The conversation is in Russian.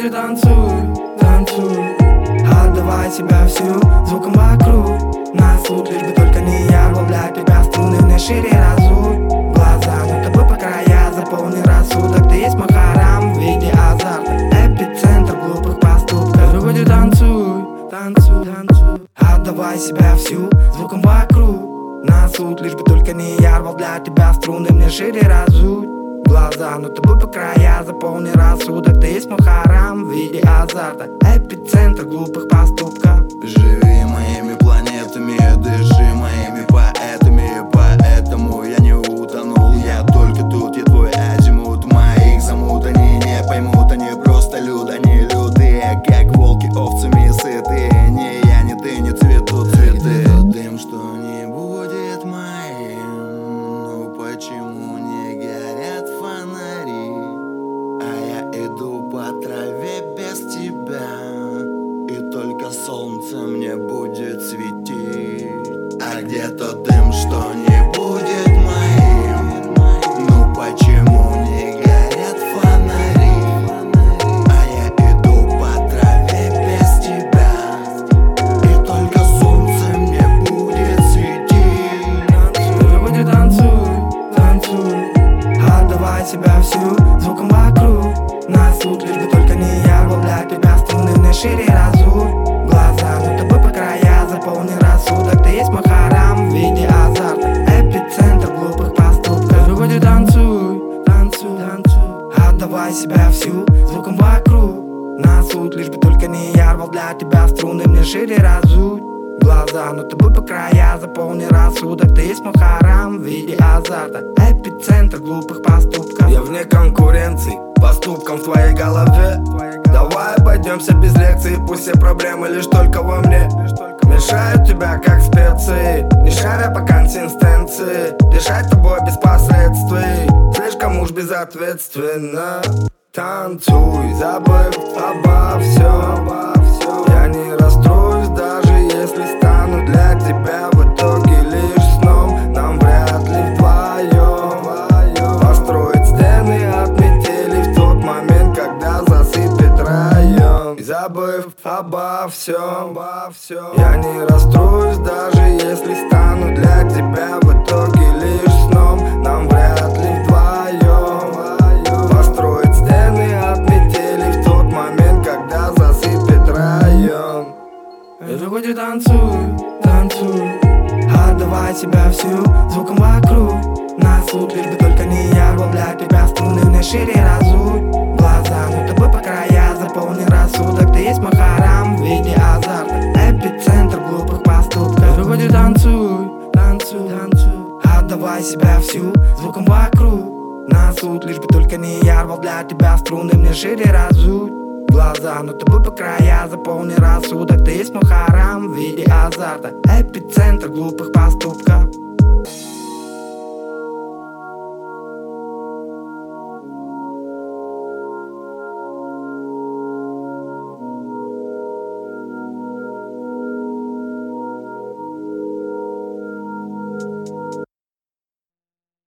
ты танцуй, танцуй, отдавай себя всю звуком вокруг. Нас тут лишь бы только не я, для тебя струны мне шире разуй. Глаза над тобой по края, заполни рассудок. Ты есть мой харам в виде азарта, эпицентр глупых поступков. Другой ты танцуй, танцуй, танцуй, отдавай себя всю звуком вокруг. Нас тут лишь бы только не я, для тебя струны мне шире разуй. Глаза над тобой по края, заполни рассудок. Ты есть мой харам в виде азарта, эпицентр глупых поступков. Живи моими планетами, дыши моими поэтами. Поэтому я не утонул, я только тут, я твой азимут. Моих замут, они не поймут, они просто люд, они лютые, как волки овцами сытые. Не я, не ты, не цветут цветы. Дым, что не будет моим, ну почему не горят фонари? А я иду по траве без тебя, и только солнце мне будет светить. А где тот дым, что не будет моим? Ну почему не горят фонари? А я иду по траве без тебя, и только солнце мне будет светить. Другой ты танцуй, танцуй, отдавай себя всю звуком вокруг. Нас тут лишь бы только не я, для тебя струны мне шире разуй. Глаза над тобой по края, заполни рассудок. Ты есть мой харам в виде азарта, эпицентр глупых поступков. Другой ты танцуй, танцуй, танцуй, отдавай себя всю звуком вокруг. Нас тут лишь бы только не я, для тебя струны мне шире разуй. Глаза над тобой по края, заполни рассудок. Ты есть мой харам в виде азарта, эпицентр глупых поступков. Я вне конкуренции поступкам в твоей голове. Давай обойдемся без лекций, пусть все проблемы лишь только во мне. Мешают тебя как специи, не шаря по консистенции. Дышать тобой без последствий, слишком уж безответственно. Танцуй, забыв обо всем. Я не расстроюсь, даже если стану для тебя в итоге лишь сном. Нам вряд ли вдвоем построить стены от метели в тот момент, когда засыпет район. И забыв обо всем, я не расстроюсь, даже если стану для тебя в итоге лишь сном. Нам вряд ли вдвоем построить стены от метели в тот момент, когда засыпет район. Другой ты танцуй, танцуй, отдавай себя всю звуком вокруг. Нас тут лишь бы только не я, для тебя струны мне шире разуй. Глаза над тобой по края, заполни рассудок. Ты есть мой харам в виде азарта, эпицентр глупых поступков. Другой ты танцуй, танцуй, танцуй, отдавай себя всю звуком вокруг. Нас тут лишь бы только не я, для тебя струны мне шире разуй. Глаза над тобой по края, заполни рассудок. Ты есть мой харам в виде азарта, эпицентр глупых поступков.